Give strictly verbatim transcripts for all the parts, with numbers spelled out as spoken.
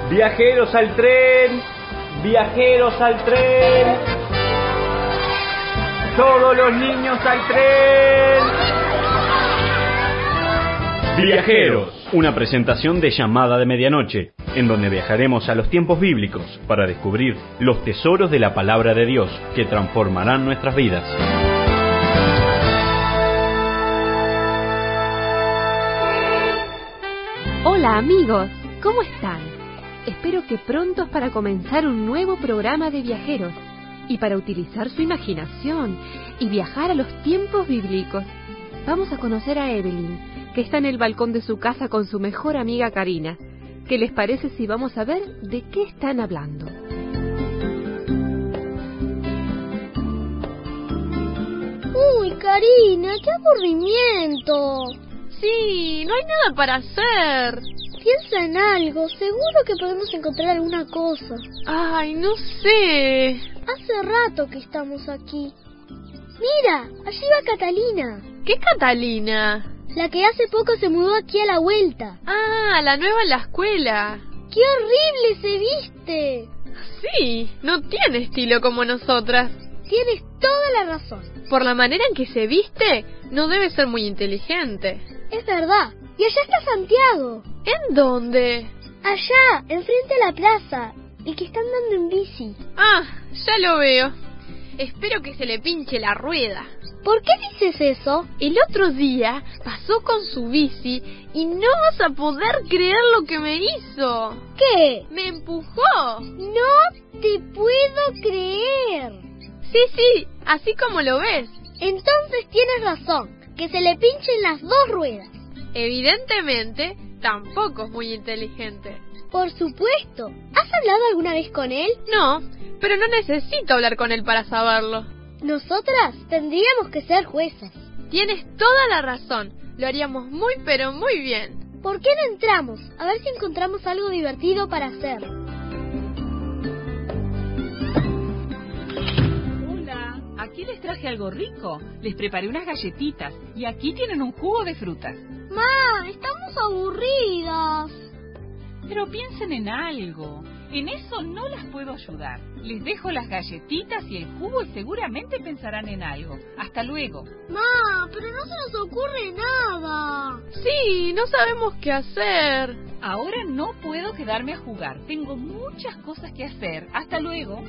Viajeros al tren, viajeros al tren, todos los niños al tren. Viajeros, una presentación de Llamada de Medianoche, en donde viajaremos a los tiempos bíblicos para descubrir los tesoros de la palabra de Dios que transformarán nuestras vidas. Hola amigos, ¿cómo están? Espero que prontos para comenzar un nuevo programa de viajeros y para utilizar su imaginación y viajar a los tiempos bíblicos. Vamos a conocer a Evelyn, que está en el balcón de su casa con su mejor amiga Karina. ¿Qué les parece si vamos a ver de qué están hablando? Uy, Karina, qué aburrimiento. Sí, no hay nada para hacer. Piensa en algo, seguro que podemos encontrar alguna cosa. Ay, no sé. Hace rato que estamos aquí. Mira, allí va Catalina. ¿Qué Catalina? La que hace poco se mudó aquí a la vuelta. Ah, la nueva en la escuela. ¡Qué horrible se viste! Sí, no tiene estilo como nosotras. Tienes toda la razón. Por la manera en que se viste, no debe ser muy inteligente. Es verdad. Y allá está Santiago. ¿En dónde? Allá, enfrente a la plaza. El que está andando en bici. Ah, ya lo veo. Espero que se le pinche la rueda. ¿Por qué dices eso? El otro día pasó con su bici y no vas a poder creer lo que me hizo. ¿Qué? ¡Me empujó! No te puedo creer. Sí, sí, así como lo ves. Entonces tienes razón, que se le pinchen las dos ruedas. Evidentemente, tampoco es muy inteligente. Por supuesto. ¿Has hablado alguna vez con él? No, pero no necesito hablar con él para saberlo. Nosotras tendríamos que ser juezas. Tienes toda la razón. Lo haríamos muy pero muy bien. ¿Por qué no entramos? A ver si encontramos algo divertido para hacer. Hola, aquí les traje algo rico. Les preparé unas galletitas y aquí tienen un jugo de frutas. ¡Ma, estamos aburridas! Pero piensen en algo. En eso no las puedo ayudar. Les dejo las galletitas y el jugo y seguramente pensarán en algo. Hasta luego. ¡Ma, pero no se nos ocurre nada! Sí, no sabemos qué hacer. Ahora no puedo quedarme a jugar. Tengo muchas cosas que hacer. Hasta luego.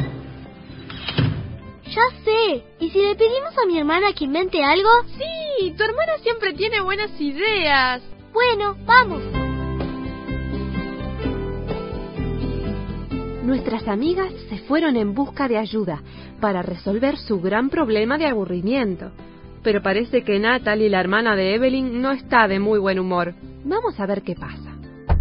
Ya sé. ¿Y si le pedimos a mi hermana que invente algo? Sí, tu hermana siempre tiene buenas ideas. Bueno, vamos. Nuestras amigas se fueron en busca de ayuda para resolver su gran problema de aburrimiento. Pero parece que Natalie, la hermana de Evelyn, no está de muy buen humor. Vamos a ver qué pasa.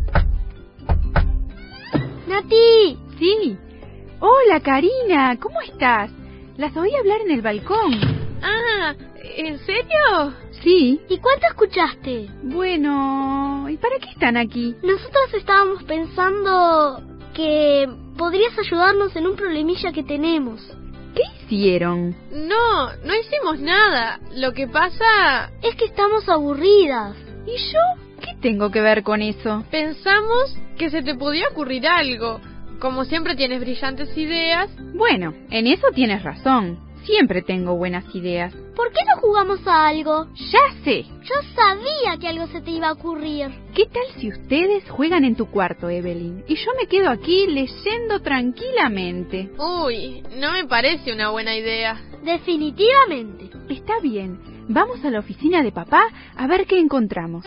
¡Nati! Sí. Hola, Karina, ¿cómo estás? Las oí hablar en el balcón. Ah, ¿en serio? Sí. ¿Y cuánto escuchaste? Bueno, ¿y para qué están aquí? Nosotros estábamos pensando que podrías ayudarnos en un problemilla que tenemos. ¿Qué hicieron? No, no hicimos nada. Lo que pasa es que estamos aburridas. ¿Y yo? ¿Qué tengo que ver con eso? Pensamos que se te podía ocurrir algo. Como siempre tienes brillantes ideas. Bueno, en eso tienes razón. Siempre tengo buenas ideas. ¿Por qué no jugamos a algo? Ya sé. Yo sabía que algo se te iba a ocurrir. ¿Qué tal si ustedes juegan en tu cuarto, Evelyn? Y yo me quedo aquí leyendo tranquilamente. Uy, no me parece una buena idea. Definitivamente. Está bien. Vamos a la oficina de papá a ver qué encontramos.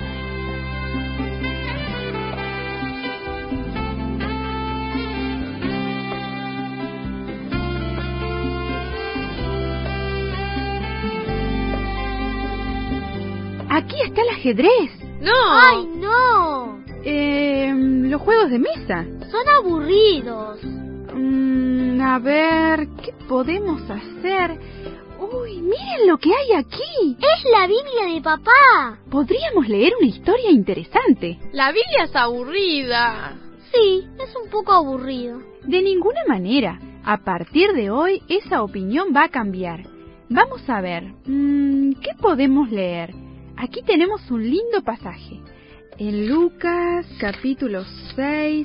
Aquí está el ajedrez. ¡No! ¡Ay, no! Eh, los juegos de mesa. Son aburridos. Mm, a ver, ¿qué podemos hacer? Uy, miren lo que hay aquí. Es la Biblia de papá. Podríamos leer una historia interesante. La Biblia es aburrida. Sí, es un poco aburrido. De ninguna manera. A partir de hoy, esa opinión va a cambiar. Vamos a ver, mmm, ¿qué podemos leer? Aquí tenemos un lindo pasaje. En Lucas, capítulo seis,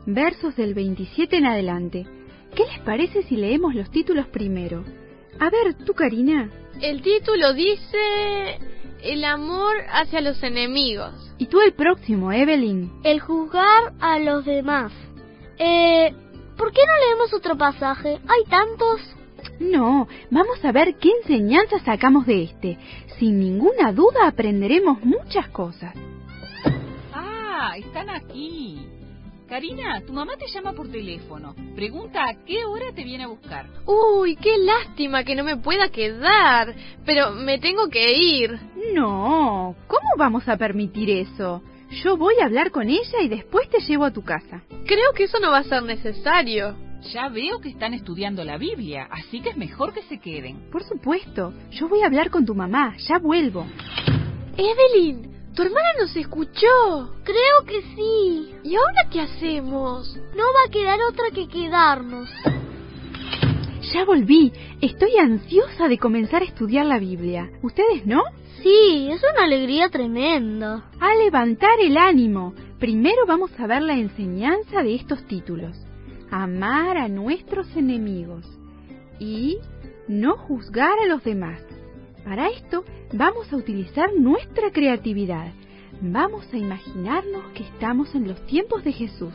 versos del veintisiete en adelante. ¿Qué les parece si leemos los títulos primero? A ver, tú, Karina. El título dice... El amor hacia los enemigos. ¿Y tú el próximo, Evelyn? El juzgar a los demás. Eh, ¿por qué no leemos otro pasaje? Hay tantos. No, vamos a ver qué enseñanza sacamos de este. Sin ninguna duda aprenderemos muchas cosas. Ah, están aquí. Karina, tu mamá te llama por teléfono. Pregunta a qué hora te viene a buscar. Uy, qué lástima que no me pueda quedar. Pero me tengo que ir. No, ¿cómo vamos a permitir eso? Yo voy a hablar con ella y después te llevo a tu casa. Creo que eso no va a ser necesario. Ya veo que están estudiando la Biblia, así que es mejor que se queden. Por supuesto, yo voy a hablar con tu mamá, ya vuelvo. Evelyn, tu hermana nos escuchó. Creo que sí. ¿Y ahora qué hacemos? No va a quedar otra que quedarnos. Ya volví. Estoy ansiosa de comenzar a estudiar la Biblia. ¿Ustedes no? Sí, es una alegría tremenda. A levantar el ánimo. Primero vamos a ver la enseñanza de estos títulos. Amar a nuestros enemigos y no juzgar a los demás. Para esto vamos a utilizar nuestra creatividad. Vamos a imaginarnos que estamos en los tiempos de Jesús.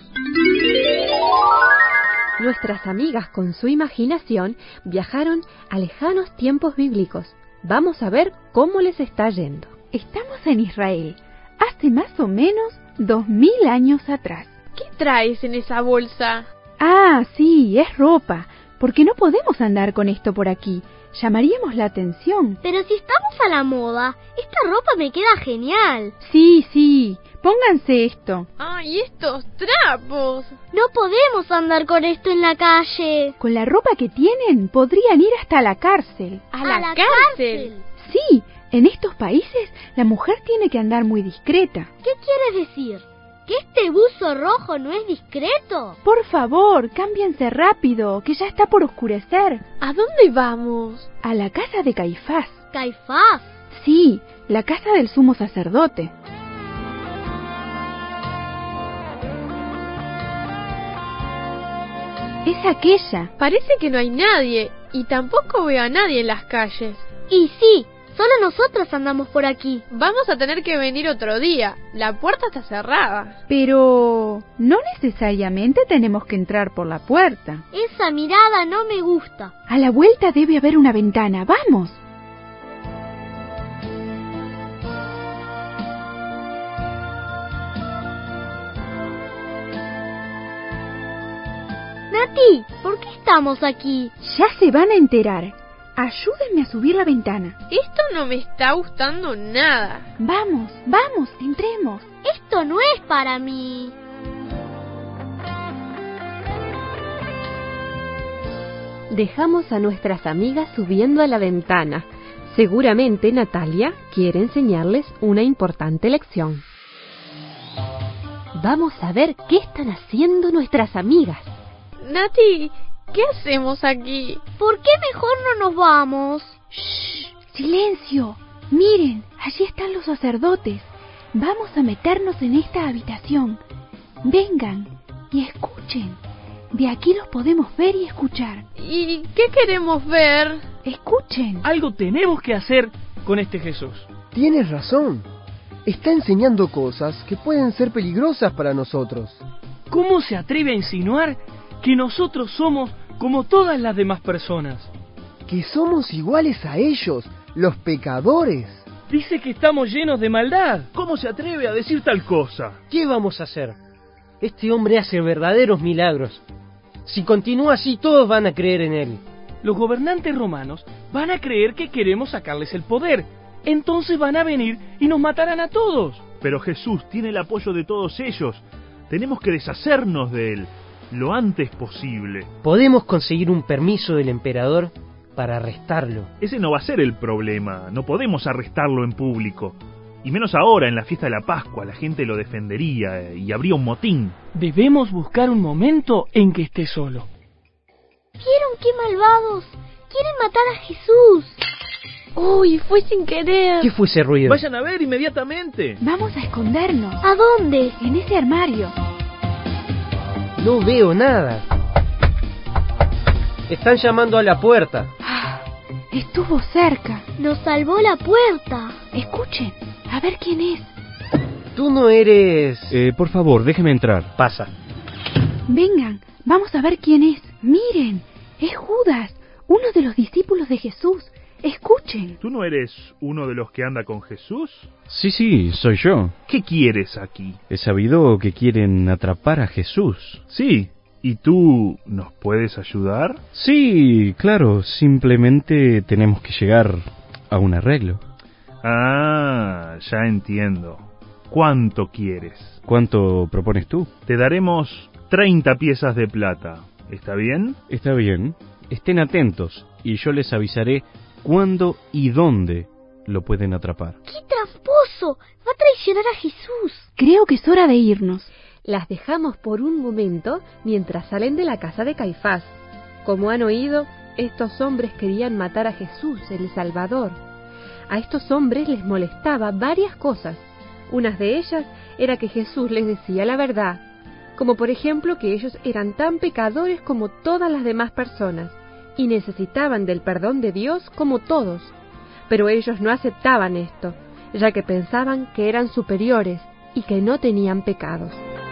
Nuestras amigas con su imaginación viajaron a lejanos tiempos bíblicos. Vamos a ver cómo les está yendo. Estamos en Israel, hace más o menos dos mil años atrás. ¿Qué traes en esa bolsa? Ah, sí, es ropa, porque no podemos andar con esto por aquí. Llamaríamos la atención. Pero si estamos a la moda, esta ropa me queda genial. Sí, sí, pónganse esto. ¡Ay, estos trapos! No podemos andar con esto en la calle. Con la ropa que tienen, podrían ir hasta la cárcel. ¿A, ¿A la, la cárcel? cárcel? Sí, en estos países la mujer tiene que andar muy discreta. ¿Qué quieres decir? ¿Que este buzo rojo no es discreto? Por favor, cámbiense rápido, que ya está por oscurecer. ¿A dónde vamos? A la casa de Caifás. ¿Caifás? Sí, la casa del sumo sacerdote. Es aquella. Parece que no hay nadie, y tampoco veo a nadie en las calles. Y sí, solo nosotros andamos por aquí. Vamos a tener que venir otro día. La puerta está cerrada. Pero no necesariamente tenemos que entrar por la puerta. Esa mirada no me gusta. A la vuelta debe haber una ventana. ¡Vamos! Nati, ¿por qué estamos aquí? Ya se van a enterar. Ayúdenme a subir la ventana. Esto no me está gustando nada. Vamos, vamos, entremos. Esto no es para mí. Dejamos a nuestras amigas subiendo a la ventana. Seguramente Natalia quiere enseñarles una importante lección. Vamos a ver qué están haciendo nuestras amigas. Nati, ¿qué hacemos aquí? ¿Por qué mejor no nos vamos? ¡Shh! ¡Silencio! Miren, allí están los sacerdotes. Vamos a meternos en esta habitación. Vengan y escuchen. De aquí los podemos ver y escuchar. ¿Y qué queremos ver? Escuchen. Algo tenemos que hacer con este Jesús. Tienes razón. Está enseñando cosas que pueden ser peligrosas para nosotros. ¿Cómo se atreve a insinuar que nosotros somos como todas las demás personas? Que somos iguales a ellos, los pecadores. Dice que estamos llenos de maldad. ¿Cómo se atreve a decir tal cosa? ¿Qué vamos a hacer? Este hombre hace verdaderos milagros. Si continúa así, todos van a creer en él. Los gobernantes romanos van a creer que queremos sacarles el poder. Entonces van a venir y nos matarán a todos. Pero Jesús tiene el apoyo de todos ellos. Tenemos que deshacernos de él lo antes posible. Podemos conseguir un permiso del emperador para arrestarlo. Ese no va a ser el problema. No podemos arrestarlo en público. Y menos ahora, en la fiesta de la Pascua. La gente lo defendería y habría un motín. Debemos buscar un momento en que esté solo. ¿Vieron qué malvados? Quieren matar a Jesús. Uy, fue sin querer. ¿Qué fue ese ruido? Vayan a ver inmediatamente. Vamos a escondernos. ¿A dónde? En ese armario. No veo nada. Están llamando a la puerta. Ah, estuvo cerca. Nos salvó la puerta. Escuchen, a ver quién es. Tú no eres... Eh, por favor, déjeme entrar. Pasa. Vengan, vamos a ver quién es. Miren, es Judas, uno de los discípulos de Jesús. Escuchen. ¿Tú no eres uno de los que anda con Jesús? Sí, sí, soy yo. ¿Qué quieres aquí? He sabido que quieren atrapar a Jesús. Sí. ¿Y tú nos puedes ayudar? Sí, claro, simplemente tenemos que llegar a un arreglo. Ah, ya entiendo. ¿Cuánto quieres? ¿Cuánto propones tú? Te daremos treinta piezas de plata. ¿Está bien? Está bien. Estén atentos y yo les avisaré cuándo y dónde lo pueden atrapar. ¡Qué tramposo! Va a traicionar a Jesús. Creo que es hora de irnos. Las dejamos por un momento mientras salen de la casa de Caifás. Como han oído, estos hombres querían matar a Jesús, el Salvador. A estos hombres les molestaba varias cosas. Una de ellas era que Jesús les decía la verdad, como por ejemplo que ellos eran tan pecadores como todas las demás personas y necesitaban del perdón de Dios como todos. Pero ellos no aceptaban esto, ya que pensaban que eran superiores y que no tenían pecados.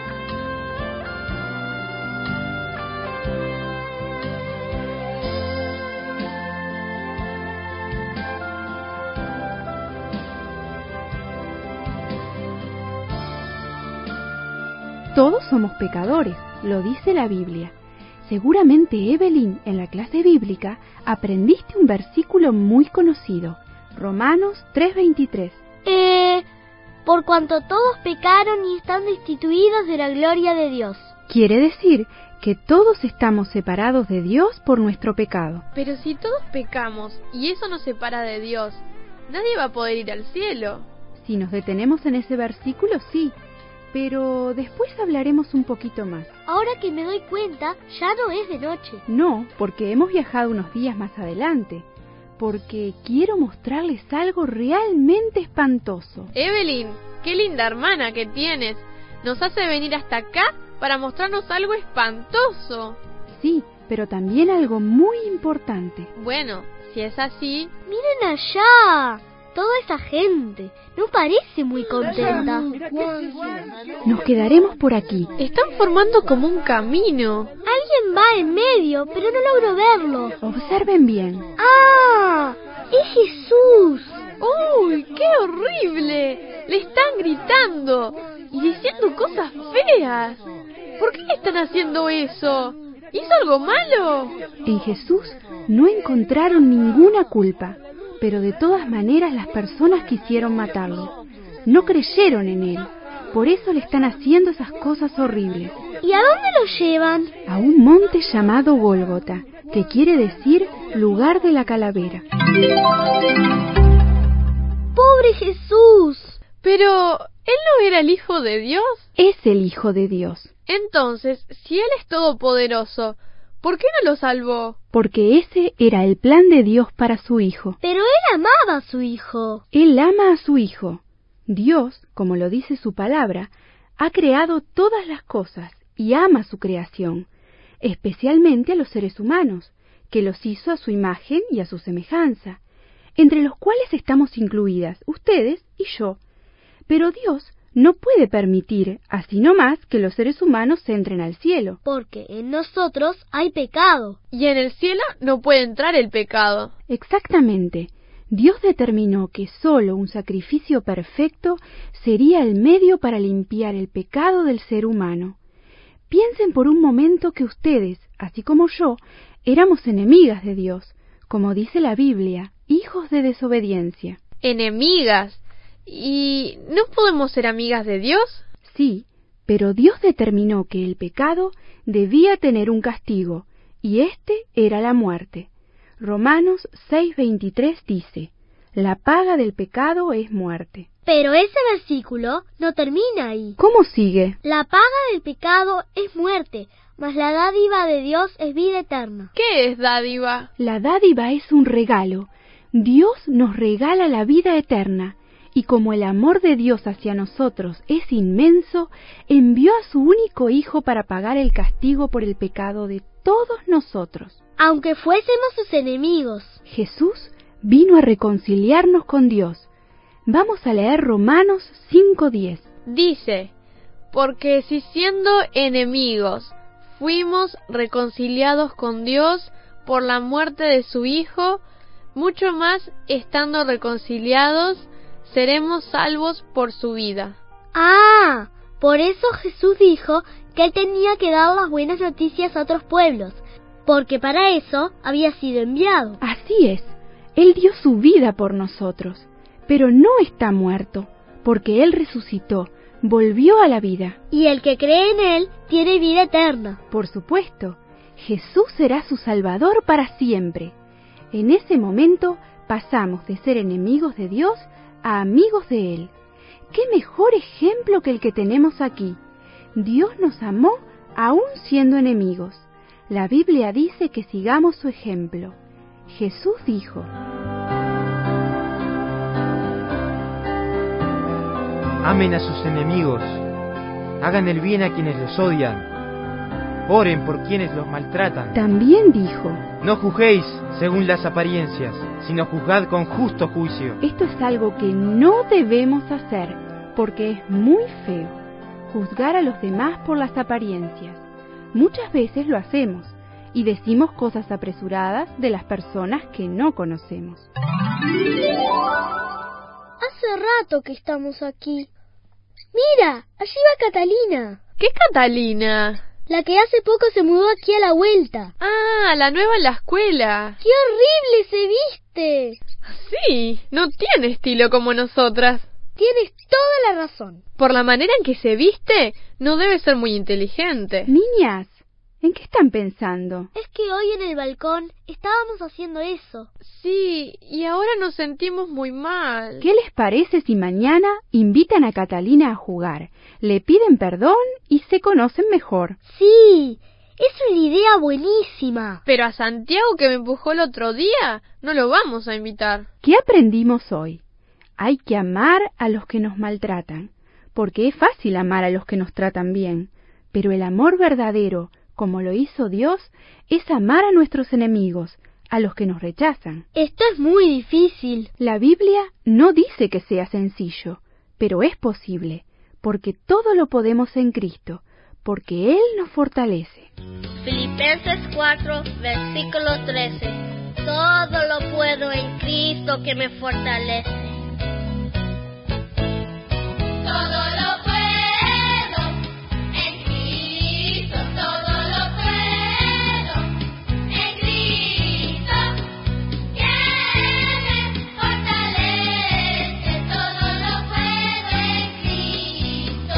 Todos somos pecadores, lo dice la Biblia. Seguramente, Evelyn, en la clase bíblica aprendiste un versículo muy conocido, Romanos tres veintitrés. Eh, por cuanto todos pecaron y están destituidos de la gloria de Dios. Quiere decir que todos estamos separados de Dios por nuestro pecado. Pero si todos pecamos y eso nos separa de Dios, nadie va a poder ir al cielo. Si nos detenemos en ese versículo, sí. Pero después hablaremos un poquito más. Ahora que me doy cuenta, ya no es de noche. No, porque hemos viajado unos días más adelante. Porque quiero mostrarles algo realmente espantoso. Evelyn, qué linda hermana que tienes. Nos hace venir hasta acá para mostrarnos algo espantoso. Sí, pero también algo muy importante. Bueno, si es así... ¡Miren allá! Toda esa gente no parece muy contenta. Nos quedaremos por aquí. Están formando como un camino. Alguien va en medio, pero no logro verlo. Observen bien. ¡Ah! ¡Es Jesús! ¡Uy, qué horrible! Le están gritando y diciendo cosas feas. ¿Por qué le están haciendo eso? ¿Hizo algo malo? En Jesús no encontraron ninguna culpa. Pero de todas maneras las personas quisieron matarlo. No creyeron en él. Por eso le están haciendo esas cosas horribles. ¿Y a dónde lo llevan? A un monte llamado Gólgota, que quiere decir lugar de la calavera. ¡Pobre Jesús! Pero, ¿él no era el Hijo de Dios? Es el Hijo de Dios. Entonces, si él es todopoderoso, ¿por qué no lo salvó? Porque ese era el plan de Dios para su Hijo. Pero él amaba a su Hijo. Él ama a su Hijo. Dios, como lo dice su palabra, ha creado todas las cosas y ama su creación, especialmente a los seres humanos, que los hizo a su imagen y a su semejanza, entre los cuales estamos incluidas ustedes y yo. Pero Dios no puede permitir, así nomás, que los seres humanos entren al cielo. Porque en nosotros hay pecado. Y en el cielo no puede entrar el pecado. Exactamente. Dios determinó que solo un sacrificio perfecto sería el medio para limpiar el pecado del ser humano. Piensen por un momento que ustedes, así como yo, éramos enemigas de Dios, como dice la Biblia, hijos de desobediencia. ¿Enemigas? ¿Y no podemos ser amigas de Dios? Sí, pero Dios determinó que el pecado debía tener un castigo, y este era la muerte. Romanos seis veintitrés dice, la paga del pecado es muerte. Pero ese versículo no termina ahí. ¿Cómo sigue? La paga del pecado es muerte, mas la dádiva de Dios es vida eterna. ¿Qué es dádiva? La dádiva es un regalo. Dios nos regala la vida eterna. y como el amor de Dios hacia nosotros es inmenso, envió a su único Hijo para pagar el castigo por el pecado de todos nosotros. Aunque fuésemos sus enemigos. Jesús vino a reconciliarnos con Dios. Vamos a leer Romanos cinco diez. Dice, porque si siendo enemigos fuimos reconciliados con Dios por la muerte de su Hijo, mucho más estando reconciliados seremos salvos por su vida. Ah, por eso Jesús dijo que él tenía que dar las buenas noticias a otros pueblos, porque para eso había sido enviado. Así es, él dio su vida por nosotros, pero no está muerto, porque él resucitó, volvió a la vida. Y el que cree en él tiene vida eterna. Por supuesto, Jesús será su Salvador para siempre. En ese momento pasamos de ser enemigos de Dios a amigos de Él. ¡Qué mejor ejemplo que el que tenemos aquí! Dios nos amó aún siendo enemigos. La Biblia dice que sigamos su ejemplo. Jesús dijo: amen a sus enemigos, hagan el bien a quienes los odian, oren por quienes los maltratan. También dijo: no juzguéis según las apariencias, sino juzgad con justo juicio. Esto es algo que no debemos hacer, porque es muy feo, juzgar a los demás por las apariencias. Muchas veces lo hacemos, y decimos cosas apresuradas de las personas que no conocemos. Hace rato que estamos aquí. Mira, allí va Catalina. ¿Qué Catalina? La que hace poco se mudó aquí a la vuelta. Ah, la nueva en la escuela. ¡Qué horrible se viste! Sí, no tiene estilo como nosotras. Tienes toda la razón. Por la manera en que se viste, no debe ser muy inteligente. Niñas, ¿en qué están pensando? Es que hoy en el balcón estábamos haciendo eso. Sí, y ahora nos sentimos muy mal. ¿Qué les parece si mañana invitan a Catalina a jugar, le piden perdón y se conocen mejor? Sí, es una idea buenísima. Pero a Santiago, que me empujó el otro día, no lo vamos a invitar. ¿Qué aprendimos hoy? Hay que amar a los que nos maltratan, porque es fácil amar a los que nos tratan bien, pero el amor verdadero, como lo hizo Dios, es amar a nuestros enemigos, a los que nos rechazan. Esto es muy difícil. La Biblia no dice que sea sencillo, pero es posible, porque todo lo podemos en Cristo, porque Él nos fortalece. Filipenses cuatro, versículo trece. Todo lo puedo en Cristo que me fortalece. Todo lo puedo en Cristo, todo lo puedo en Cristo, que me fortalece, todo lo puedo en Cristo,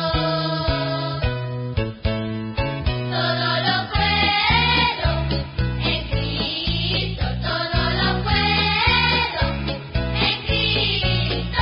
todo lo puedo en Cristo, todo lo puedo en Cristo.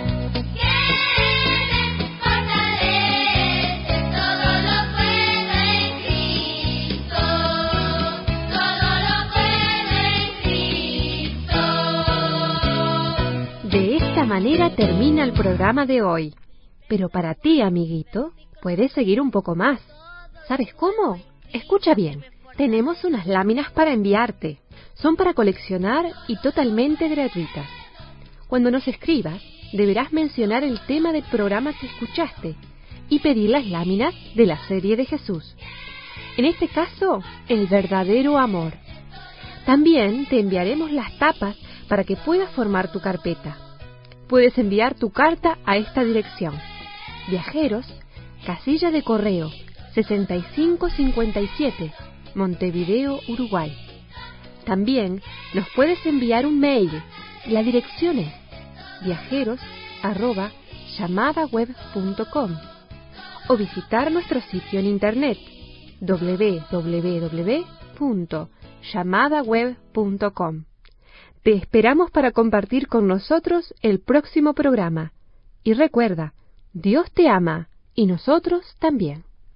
De esta manera termina el programa de hoy. Pero para ti, amiguito, puedes seguir un poco más. ¿Sabes cómo? Escucha bien. Tenemos unas láminas para enviarte. Son para coleccionar y totalmente gratuitas. Cuando nos escribas, deberás mencionar el tema del programa que escuchaste y pedir las láminas de la serie de Jesús. En este caso, el verdadero amor. También te enviaremos las tapas para que puedas formar tu carpeta. Puedes enviar tu carta a esta dirección: Viajeros, casilla de correo sesenta y cinco cincuenta y siete, Montevideo, Uruguay. También nos puedes enviar un mail. La dirección es viajeros arroba llamadaweb punto com o visitar nuestro sitio en internet doble u doble u doble u punto llamadaweb punto com. Te esperamos para compartir con nosotros el próximo programa. Y recuerda, Dios te ama y nosotros también.